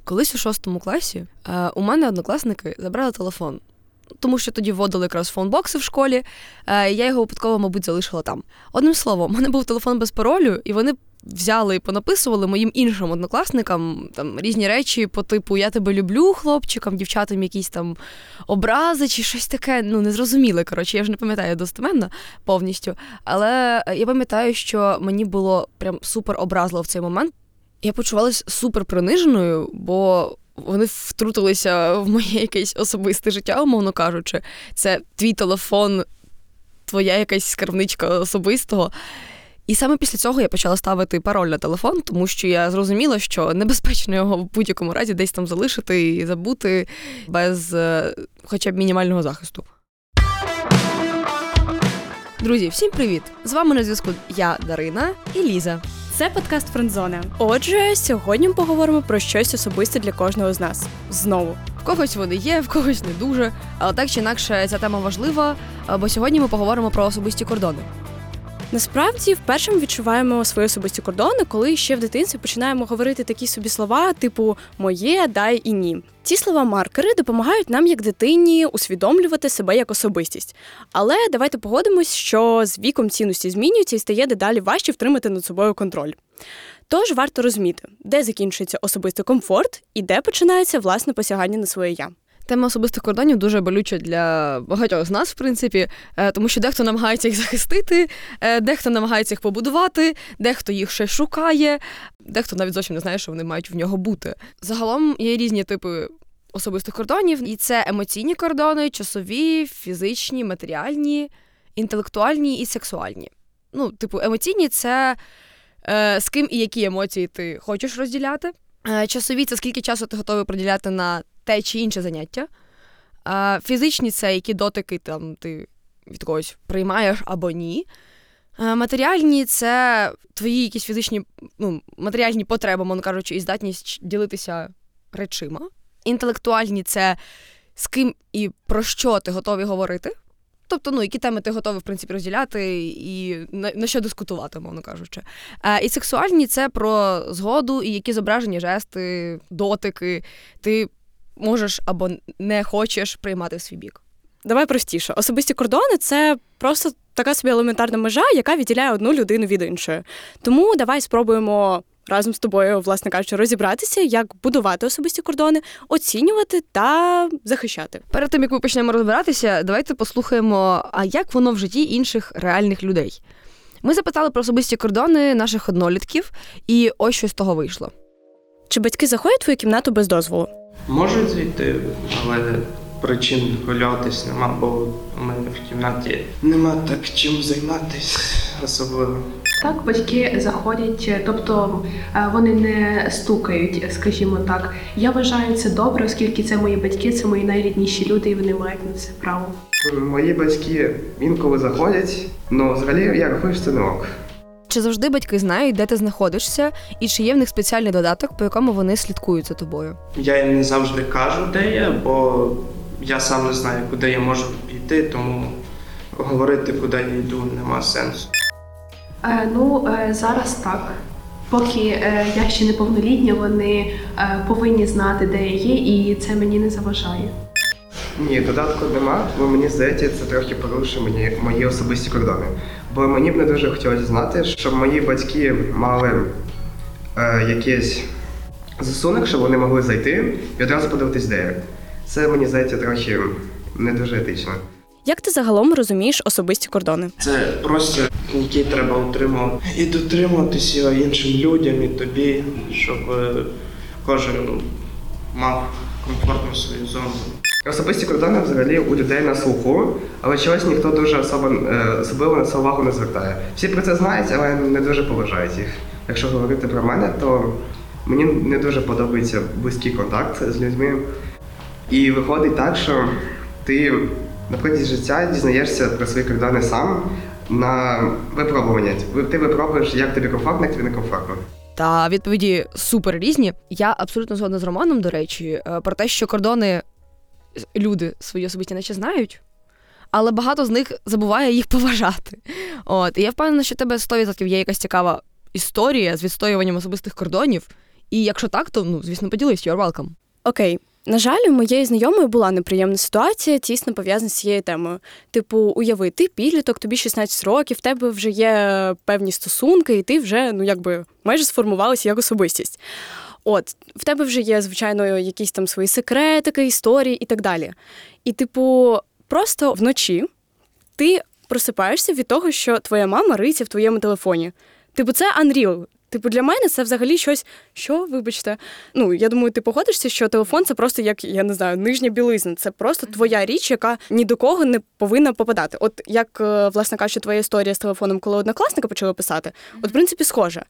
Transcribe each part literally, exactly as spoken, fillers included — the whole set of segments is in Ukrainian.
Колись у шостому класі е, у мене однокласники забрали телефон. Тому що тоді вводили якраз фонбокси в школі, е, я його випадково, мабуть, залишила там. Одним словом, у мене був телефон без паролю, і вони взяли і понаписували моїм іншим однокласникам там різні речі по типу «я тебе люблю» хлопчикам, дівчатам якісь там образи чи щось таке, ну, незрозуміле, коротше, я вже не пам'ятаю достеменно повністю. Але я пам'ятаю, що мені було прям супер образливо в цей момент. Я почувалася супер приниженою, бо вони втрутилися в моє якесь особисте життя, умовно кажучи. Це твій телефон, твоя якась скарбничка особистого. І саме після цього я почала ставити пароль на телефон, тому що я зрозуміла, що небезпечно його в будь-якому разі десь там залишити і забути без хоча б мінімального захисту. Друзі, всім привіт! З вами на зв'язку я, Дарина, і Ліза. Це подкаст «Френдзона». Отже, сьогодні ми поговоримо про щось особисте для кожного з нас. Знову. В когось вони є, в когось не дуже. Але так чи інакше ця тема важлива, бо сьогодні ми поговоримо про особисті кордони. Насправді, вперше ми відчуваємо свої особисті кордони, коли ще в дитинстві починаємо говорити такі собі слова, типу «моє», «дай» і «ні». Ці слова-маркери допомагають нам, як дитині, усвідомлювати себе як особистість. Але давайте погодимось, що з віком цінності змінюються і стає дедалі важче втримати над собою контроль. Тож варто розуміти, де закінчується особистий комфорт і де починається власне посягання на своє «я». Тема особистих кордонів дуже болюча для багатьох з нас, в принципі, тому що дехто намагається їх захистити, дехто намагається їх побудувати, дехто їх ще шукає, дехто навіть зовсім не знає, що вони мають в нього бути. Загалом є різні типи особистих кордонів, і це емоційні кордони, часові, фізичні, матеріальні, інтелектуальні і сексуальні. Ну, типу, емоційні – це е, з ким і які емоції ти хочеш розділяти. Е, часові – це скільки часу ти готовий приділяти на те чи інше заняття. А фізичні – це які дотики там, ти від когось приймаєш або ні. А матеріальні – це твої якісь фізичні, ну, матеріальні потреби, мовно кажучи, і здатність ділитися речима. Інтелектуальні – це з ким і про що ти готовий говорити. Тобто, ну, які теми ти готовий, в принципі, розділяти і на, на що дискутувати, мовно кажучи. А, і сексуальні – це про згоду і які зображені жести, дотики ти можеш або не хочеш приймати в свій бік. Давай простіше. Особисті кордони – це просто така собі елементарна межа, яка відділяє одну людину від іншої. Тому давай спробуємо разом з тобою, власне кажучи, розібратися, як будувати особисті кордони, оцінювати та захищати. Перед тим, як ми почнемо розбиратися, давайте послухаємо, а як воно в житті інших реальних людей. Ми запитали про особисті кордони наших однолітків, і ось що з того вийшло. Чи батьки заходять в твою кімнату без дозволу? Можуть зайти, але причин хвилюватись нема, бо у мене в кімнаті нема так чим займатися особливо. Так, батьки заходять, тобто вони не стукають, скажімо так. Я вважаю це добре, оскільки це мої батьки, це мої найрідніші люди, і вони мають на це право. Мої батьки інколи заходять, але взагалі я рахую, що це не ок. Чи завжди батьки знають, де ти знаходишся, і чи є в них спеціальний додаток, по якому вони слідкують за тобою? Я їм не завжди кажу, де я, бо я сам не знаю, куди я можу піти, тому говорити, куди я йду, нема сенсу. Е, ну, е, зараз так. Поки е, я ще неповнолітня, вони е, повинні знати, де я є, і це мені не заважає. Ні, додатку нема, бо мені здається, це трохи порушує мені мої особисті кордони. Бо мені б не дуже хотілося знати, щоб мої батьки мали е, якийсь засунок, щоб вони могли зайти і одразу подивитись, де я. Це, мені здається, трохи не дуже етично. Як ти загалом розумієш особисті кордони? Це простір, який треба утримувати і дотримуватися іншим людям і тобі, щоб кожен мав комфортну свою зону. Особисті кордони взагалі у людей на слуху, але чогось ніхто дуже особо, особливо на це увагу не звертає. Всі про це знають, але не дуже поважають їх. Якщо говорити про мене, то мені не дуже подобається близький контакт з людьми. І виходить так, що ти на протязі життя дізнаєшся про свої кордони сам на випробування. Ти випробуєш, як тобі комфортно, як тобі некомфортно. Та відповіді супер різні. Я абсолютно згодна з Романом, до речі, про те, що кордони люди свої особисті наче знають, але багато з них забуває їх поважати. От. І я впевнена, що в тебе сто відсотків є якась цікава історія з відстоюванням особистих кордонів, І якщо так, то, ну, звісно, поділись, you're welcome. Окей. На жаль, у моєї знайомої була неприємна ситуація, тісно пов'язана з цією темою. Типу, уяви, ти підліток, тобі шістнадцять років, в тебе вже є певні стосунки, і ти вже, ну, якби, майже сформувалася як особистість. От, в тебе вже є, звичайно, якісь там свої секретики, історії і так далі. І, типу, просто вночі ти просипаєшся від того, що твоя мама риється в твоєму телефоні. Типу, це unreal. Типу, для мене це взагалі щось, що, вибачте, ну, я думаю, ти погодишся, що телефон – це просто як, я не знаю, нижня білизна. Це просто твоя річ, яка ні до кого не повинна попадати. От як, власне кажучи, твоя історія з телефоном, коли однокласника почали писати, от, в принципі, схожа.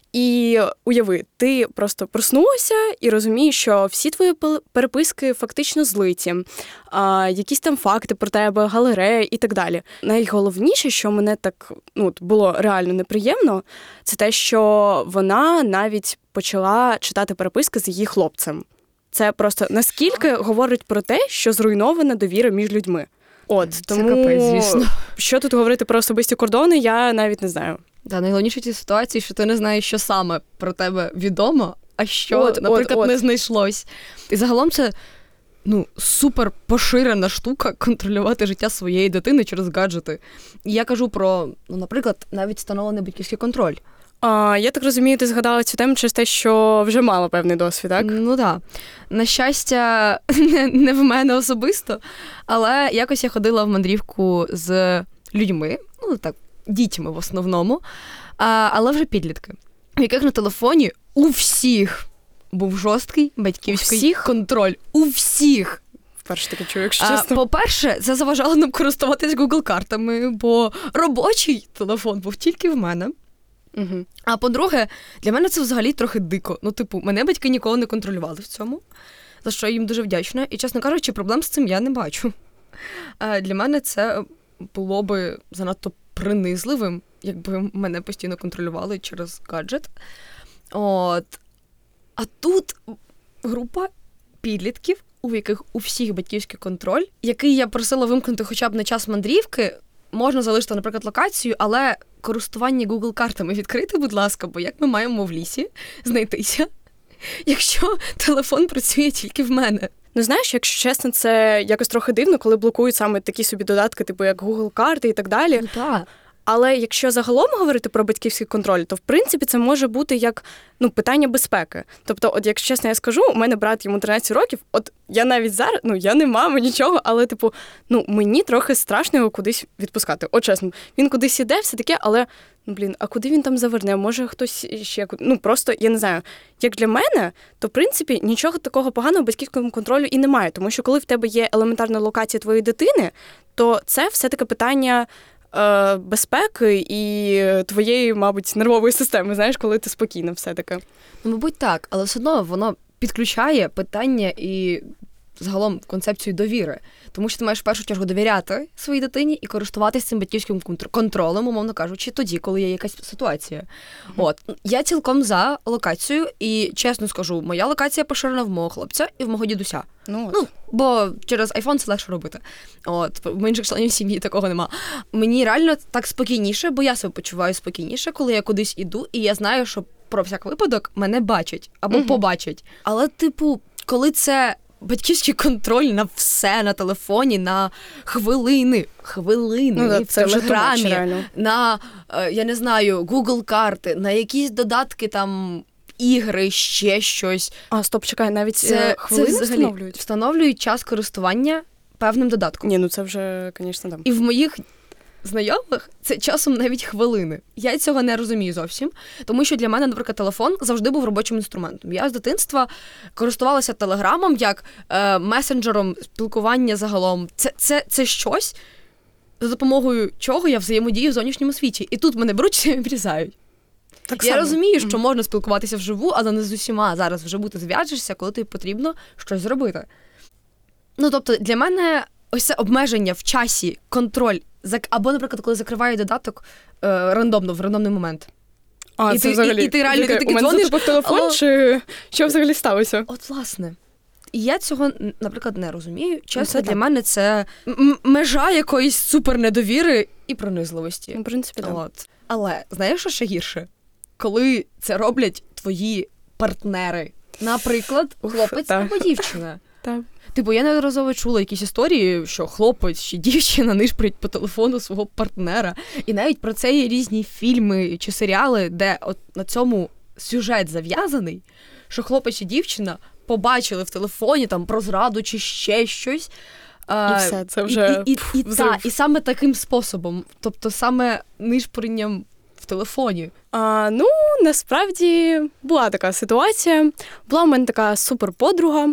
І уяви, ти просто проснулася і розумієш, що всі твої переписки фактично злиті, а, якісь там факти про тебе, галереї і так далі. Найголовніше, що мене так, ну, було реально неприємно, це те, що вона навіть почала читати переписки з її хлопцем. Це просто наскільки говорить про те, що зруйнована довіра між людьми. От, тому, це капець, звісно. Що тут говорити про особисті кордони, я навіть не знаю. Да, найголовніше в цій ситуації, що ти не знаєш, що саме про тебе відомо, а що, от, наприклад, от, не от. знайшлось. І загалом це, ну, супер поширена штука контролювати життя своєї дитини через гаджети. І я кажу про, ну, наприклад, навіть встановлений батьківський контроль. А, я так розумію, ти згадала цю тему через те, що вже мала певний досвід, так? Ну так. На щастя, не, не в мене особисто, але якось я ходила в мандрівку з людьми, ну так, дітьми в основному, а, але вже підлітки, в яких на телефоні у всіх був жорсткий батьківський всіх? контроль. У всіх. Вперше таке чую, якщо А, чесно. по-перше, це заважало нам користуватись Google-картами, бо робочий телефон був тільки в мене. Угу. А по-друге, для мене це взагалі трохи дико. Ну, типу, мене батьки ніколи не контролювали в цьому, за що я їм дуже вдячна. І, чесно кажучи, проблем з цим я не бачу. А для мене це було би занадто принизливим, якби мене постійно контролювали через гаджет. От. А тут група підлітків, у яких у всіх батьківський контроль, який я просила вимкнути хоча б на час мандрівки. Можна залишити, наприклад, локацію, але користування Google-картами відкрити, будь ласка, бо як ми маємо в лісі знайтися, якщо телефон працює тільки в мене? Ну, знаєш, якщо чесно, це якось трохи дивно, коли блокують саме такі собі додатки, типу як Google-карти і так далі. Ну, так. Але якщо загалом говорити про батьківський контроль, то, в принципі, це може бути як, ну, питання безпеки. Тобто, от, якщо чесно я скажу, у мене брат, йому тринадцять років, от я навіть зараз, ну, я не мама, нічого, але, типу, ну, мені трохи страшно його кудись відпускати. От, чесно, він кудись іде, все таке, але, ну, блін, а куди він там заверне? Може, хтось ще, ну, просто, я не знаю, як для мене, то, в принципі, нічого такого поганого в батьківському контролю і немає, тому що коли в тебе є елементарна локація твоєї дитини, то це все-таки питання безпеки і твоєї, мабуть, нервової системи, знаєш, коли ти спокійна все-таки. Ну, мабуть, так, але все одно воно підключає питання і загалом концепцію довіри. Тому що ти маєш в першу чергу довіряти своїй дитині і користуватися цим батьківським контролем, умовно кажучи, тоді, коли є якась ситуація. Mm-hmm. От. Я цілком за локацію і, чесно скажу, моя локація поширена в мого хлопця і в мого дідуся. Ну, ну бо через айфон це легше робити. От, в інших членів сім'ї такого нема. Мені реально так спокійніше, бо я себе почуваю спокійніше, коли я кудись іду, і я знаю, що про всяк випадок мене бачать або mm-hmm. побачать. Але, типу, коли це батьківський контроль на все, на телефоні, на хвилини, хвилини, ну, в телеграмі, на, я не знаю, Google-карти, на якісь додатки там, ігри, ще щось. А, стоп, чекай, навіть це, хвилини це встановлюють? Встановлюють час користування певним додатком. Ні, ну це вже, звісно, да. І в моїх знайомих це часом навіть хвилини. Я цього не розумію зовсім, тому що для мене, наприклад, телефон завжди був робочим інструментом. Я з дитинства користувалася телеграмом як е, месенджером спілкування загалом. Це, це, це щось, за допомогою чого я взаємодію в зовнішньому світі. І тут мене беруть і обрізають. Так я само. розумію, що mm-hmm. можна спілкуватися вживу, але не з усіма зараз вживу ти зв'яжешся, коли тобі потрібно щось зробити. Ну, тобто, для мене ось це обмеження в часі, контроль, або, наприклад, коли закриває додаток е, рандомно, в рандомний момент. А, і це ти, взагалі, і, і ти реально ти таки дзвониш, у мене телефон, але... чи що взагалі сталося? От, власне. І я цього, наприклад, не розумію. Чесно, ну, для так. мене це м- межа якоїсь супернедовіри і пронизливості. В принципі, так. От. Але, знаєш, що ще гірше? Коли це роблять твої партнери. Наприклад, хлопець так. або дівчина. Так. Типу, я неодноразово чула якісь історії, що хлопець чи дівчина нишпорять по телефону свого партнера. І навіть про це є різні фільми чи серіали, де от на цьому сюжет зав'язаний, що хлопець і дівчина побачили в телефоні там про зраду чи ще щось. І все, це вже І, і, і, і, взрив. та, і саме таким способом, тобто саме нишпоренням в телефоні. А, ну, насправді була така ситуація. Була в мене така суперподруга,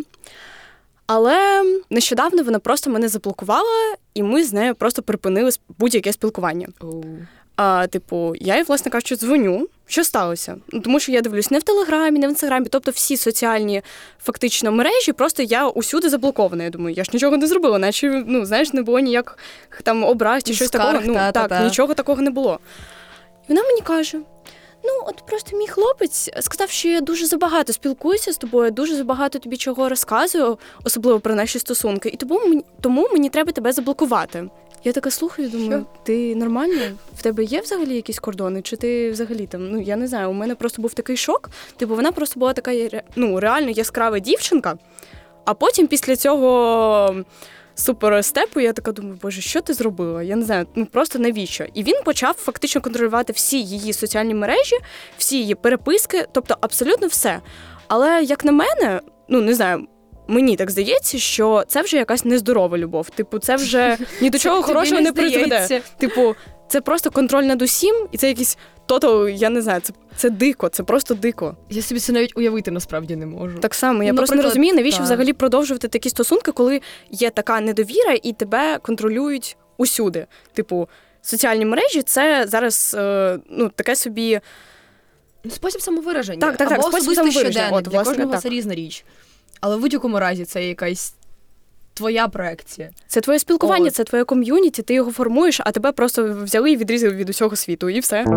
але нещодавно вона просто мене заблокувала, і ми з нею просто припинили будь-яке спілкування. Oh. А, типу, я їй, власне кажучи, дзвоню. Що сталося? Ну, тому що я дивлюсь не в Телеграмі, не в Інстаграмі, тобто всі соціальні фактично мережі, просто я усюди заблокована. Я думаю, я ж нічого не зробила, наче, ну, знаєш, не було ніяких там образ чи щось Скарг, такого. Ну, та, та, так, та. нічого такого не було. І вона мені каже: ну, от просто мій хлопець сказав, що я дуже забагато спілкуюся з тобою, дуже забагато тобі чого розказую, особливо про наші стосунки, і тому мені, тому мені треба тебе заблокувати. Я така слухаю, думаю, Що? ти нормально? В тебе є взагалі якісь кордони? Чи ти взагалі там, ну, я не знаю, у мене просто був такий шок. Типу, вона просто була така, ну, реально яскрава дівчинка, а потім після цього суперстепу я така думаю, боже, що ти зробила? Я не знаю, ну просто навіщо? І він почав фактично контролювати всі її соціальні мережі, всі її переписки, тобто абсолютно все. Але, як на мене, ну, не знаю, мені так здається, що це вже якась нездорова любов. Типу, це вже ні до чого Тобі хорошого не не призведе. здається? Типу, це просто контроль над усім, і це якийсь тотал, я не знаю, це, це дико, це просто дико. Я собі це навіть уявити насправді не можу. Так само, я Ну, просто не наприклад, розумію, навіщо так. взагалі продовжувати такі стосунки, коли є така недовіра і тебе контролюють усюди. Типу, соціальні мережі — це зараз, е, ну, таке собі... Спосіб самовираження. Так, так, так, Або спосіб особистий самовираження. щоденник. От, Для власне, кожного так. це різна річ. Але в будь-якому разі це якась твоя проекція. Це твоє спілкування, От. це твоє ком'юніті, ти його формуєш, а тебе просто взяли і відрізали від усього світу, і все.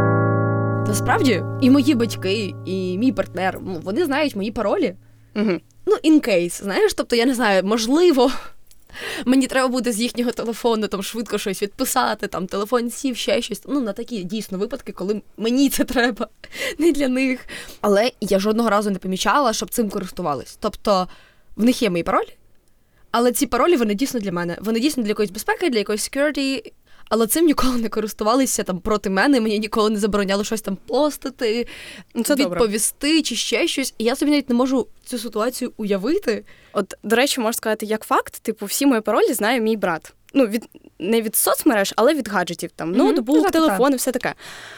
Насправді, і мої батьки, і мій партнер, ну, вони знають мої паролі. Угу. Ну, in case, знаєш, тобто, я не знаю, можливо, мені треба буде з їхнього телефону там швидко щось відписати, там телефон сів, ще щось. Ну, на такі дійсно випадки, коли мені це треба, не для них. Але я жодного разу не помічала, щоб цим користувались. Тобто, в них є мої паролі, але ці паролі, вони дійсно для мене. Вони дійсно для якоїсь безпеки, для якоїсь security, але цим ніколи не користувалися там проти мене, мені ніколи не забороняли щось там постити, Ну, це добре. відповісти чи ще щось. І я собі навіть не можу цю ситуацію уявити. От, до речі, можу сказати, як факт, типу, всі мої паролі знає мій брат. Ну, від, не від соцмереж, але від гаджетів. Там, Мгм, ноутбук, ну, так, телефон і все таке.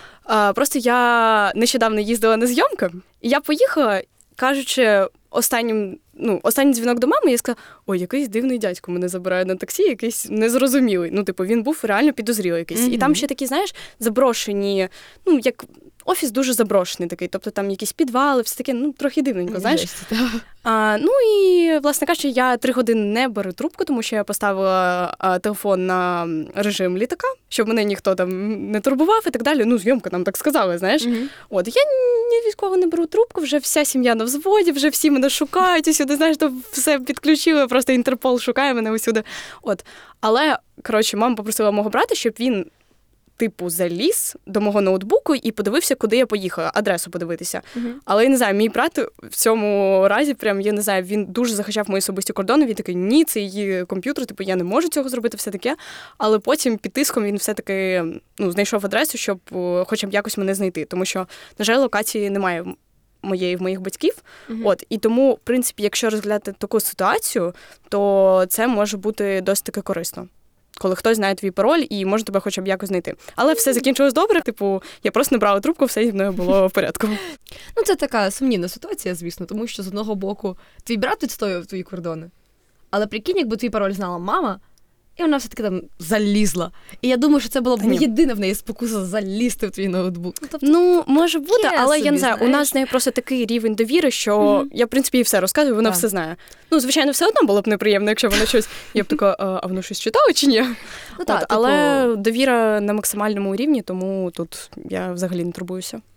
А, просто я нещодавно їздила на зйомки, і я поїхала, кажучи, останнім, ну, останній дзвінок до мами, я сказала, ой, якийсь дивний дядько мене забирає на таксі, якийсь незрозумілий. Ну, типу, він був реально підозрілий якийсь. Мгм. І там ще такі, знаєш, заброшені, ну, як офіс дуже заброшений такий, тобто там якісь підвали, все таке, ну, трохи дивненько, знаєш. Жесть, та. А, ну і, власне кажучи, я три години не беру трубку, тому що я поставила а, телефон на режим літака, щоб мене ніхто там не турбував і так далі. Ну, зйомка нам так сказали, знаєш. Мгм. От, я ні військово не беру трубку, вже вся сім'я на взводі, вже всі мене шукають усюди, знаєш, то все підключили, просто Інтерпол шукає мене усюди. От. Але, коротше, мама попросила мого брата, щоб він типу заліз до мого ноутбуку і подивився, куди я поїхала, адресу подивитися. Мгм. Але я не знаю, мій брат в цьому разі, прям, я не знаю, він дуже захищав мої особисті кордони. Він такий, ні, це її комп'ютер, типу, я не можу цього зробити, все таке. Але потім під тиском він все-таки, ну, знайшов адресу, щоб о, хоча б якось мене знайти. Тому що, на жаль, локації немає моєї в моїх батьків. Мгм. От, і тому, в принципі, якщо розглядати таку ситуацію, то це може бути досить таки корисно. Коли хтось знає твій пароль і може тебе хоча б якось знайти. Але все закінчилось добре, типу, я просто не брала трубку, все зі мною було в порядку. Ну, це така сумнівна ситуація, звісно, тому що з одного боку твій брат відстоював твої кордони. Але прикинь, якби твій пароль знала мама, і вона все-таки там залізла. І я думаю, що це була б Та не ні. єдина в неї спокуса залізти в твій ноутбук. Ну, тобто, Ну, може бути, Таке але я собі, не знаю, у знаєш. нас з нею просто такий рівень довіри, що Мгм. я, в принципі, їй все розказую, вона Так. все знає. Ну, звичайно, все одно було б неприємно, якщо вона щось. Я б така, а, а воно щось читало чи ні? ну От, так, але типу, довіра на максимальному рівні, тому тут я взагалі не турбуюся.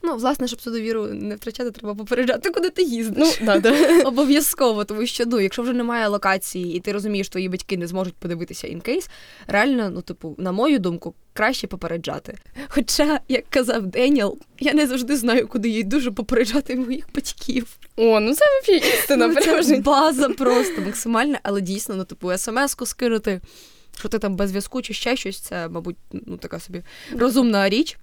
Ну, власне, щоб цю довіру не втрачати, треба попереджати, куди ти їздиш. Ну, да, да. Обов'язково, тому що, ну, якщо вже немає локації, і ти розумієш, що твої батьки не зможуть подивитися інкейс, реально, ну, типу, на мою думку, краще попереджати. Хоча, як казав Деніел, я не завжди знаю, куди їй дуже попереджати моїх батьків. О, ну це взагалі істина. Ну, це переважно. база просто максимальна, але дійсно, ну, типу, смс-ку скинути, що ти там без зв'язку чи ще щось, це, мабуть, ну, така собі розумна річ.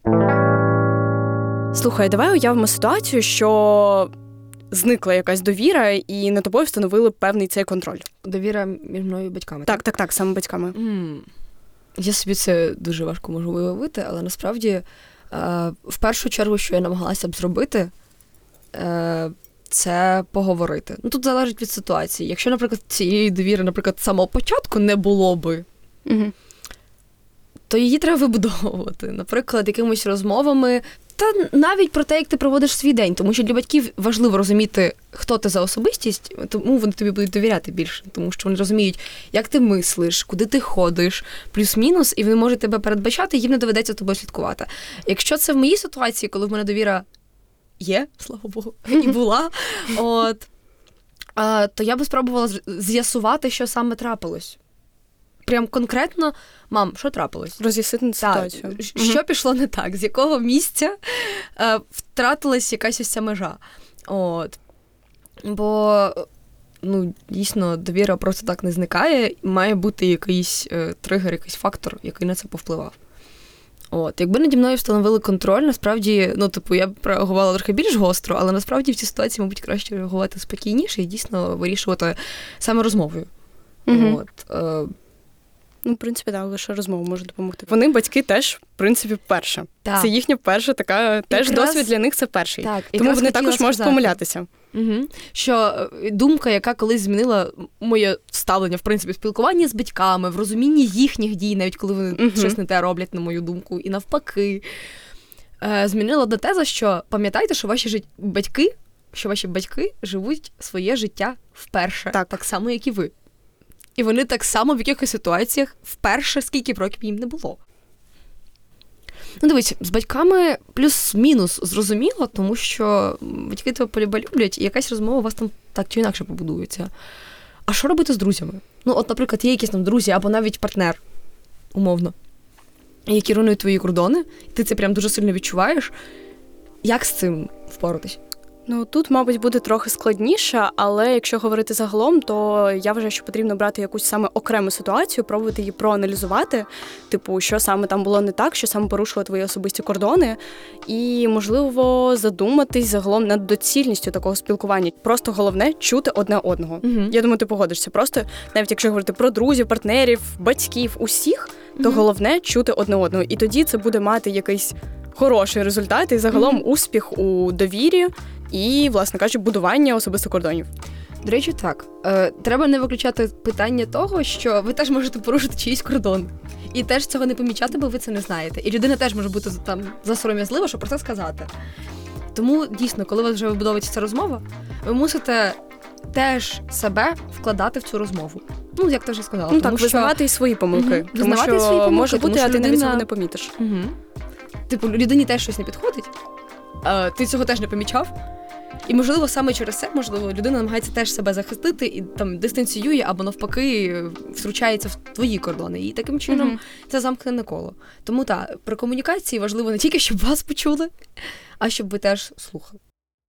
Слухай, давай уявимо ситуацію, що зникла якась довіра і над тобою встановили певний цей контроль. Довіра між мною і батьками. Так, так, так, саме батьками. М. Я собі це дуже важко можу уявити, але насправді е, в першу чергу, що я намагалася б зробити, е, це поговорити. Ну, тут залежить від ситуації. Якщо, наприклад, цієї довіри, наприклад, з самого початку не було би, Угу. то її треба вибудовувати. Наприклад, якимись розмовами, та навіть про те, як ти проводиш свій день. Тому що для батьків важливо розуміти, хто ти за особистість, тому вони тобі будуть довіряти більше. Тому що вони розуміють, як ти мислиш, куди ти ходиш, плюс-мінус, і вони можуть тебе передбачати, їм не доведеться тобою слідкувати. Якщо це в моїй ситуації, коли в мене довіра є, слава Богу, і була, от, а, то я би спробувала з- з'ясувати, що саме трапилось. Прям конкретно, мам, що трапилось? Роз'яснити Так, ситуацію. щ- що пішло не так, з якого місця е, втратилась якась ось ця межа. От. Бо, ну, дійсно, довіра просто так не зникає, має бути якийсь е, тригер, якийсь фактор, який на це повпливав. От. Якби наді мною встановили контроль, насправді, ну, типу, я б реагувала трохи більш гостро, але насправді в цій ситуації, мабуть, краще реагувати спокійніше і дійсно вирішувати саме розмовою. Мгм. От. Е, Ну, в принципі, так, лише розмова може допомогти. Вони, батьки, теж, в принципі, перша. Так. Це їхня перша така, теж Якраз- досвід для них це перший. Так, Тому якраз вони хотіла також можуть сказати. помилятися. Угу. Що е, думка, яка колись змінила моє ставлення, в принципі, в спілкуванні з батьками, в розумінні їхніх дій, навіть коли вони Мгм. щось не те роблять, на мою думку, і навпаки, е, змінила до теза, що пам'ятайте, що ваші жит... батьки, що ваші батьки живуть своє життя вперше, Так. так само, як і ви. І вони так само в якихось ситуаціях вперше, скільки б років їм не було. Ну, дивись, з батьками плюс-мінус зрозуміло, тому що батьки тебе полюба люблять, і якась розмова у вас там так чи інакше побудується. А що робити з друзями? Ну, от, наприклад, є якісь там друзі або навіть партнер, умовно, які руйнують твої кордони, і ти це прям дуже сильно відчуваєш. Як з цим впоратись? Ну, тут, мабуть, буде трохи складніше, але якщо говорити загалом, то я вважаю, що потрібно брати якусь саме окрему ситуацію, пробувати її проаналізувати, типу, що саме там було не так, що саме порушило твої особисті кордони, і, можливо, задуматись загалом над доцільністю такого спілкування. Просто головне – чути одне одного. Угу. Я думаю, ти погодишся. Просто, навіть якщо говорити про друзів, партнерів, батьків, усіх, то Мгм. головне – чути одне одного. І тоді це буде мати якийсь хороший результат і загалом Мгм. успіх у довірі і, власне кажучи, будування особистих кордонів. До речі, так. Е, треба не виключати питання того, що ви теж можете порушити чиїсь кордон. І теж цього не помічати, бо ви це не знаєте. І людина теж може бути там засором'язлива, щоб про це сказати. Тому, дійсно, коли у вас вже вибудовується ця розмова, ви мусите теж себе вкладати в цю розмову. Ну, як ти вже сказала. Ну тому так, що... визнавати і свої помилки. Мгм. Тому Визнавати що свої помилки, може тому бути, що а ти навіть людина- цього не помітиш. Угу. Типу, людині теж щось не підходить, а ти цього теж не помічав. І, можливо, саме через це, можливо, людина намагається теж себе захистити і там дистанціює або навпаки втручається в твої кордони. І таким чином Мгм. це замкнене коло. Тому так, при комунікації важливо не тільки, щоб вас почули, а щоб ви теж слухали.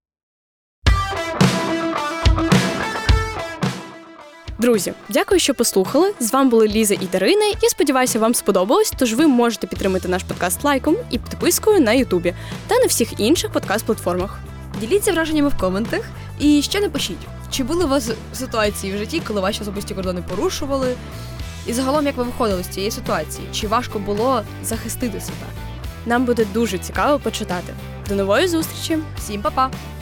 Друзі, дякую, що послухали. З вами були Ліза і Дарина. Я сподіваюся, вам сподобалось, тож ви можете підтримати наш подкаст лайком і підпискою на Ютубі та на всіх інших подкаст-платформах. Діліться враженнями в коментах і ще напишіть, чи були у вас ситуації в житті, коли ваші особисті кордони порушували, і загалом, як ви виходили з цієї ситуації, чи важко було захистити себе. Нам буде дуже цікаво почитати. До нової зустрічі! Всім па-па!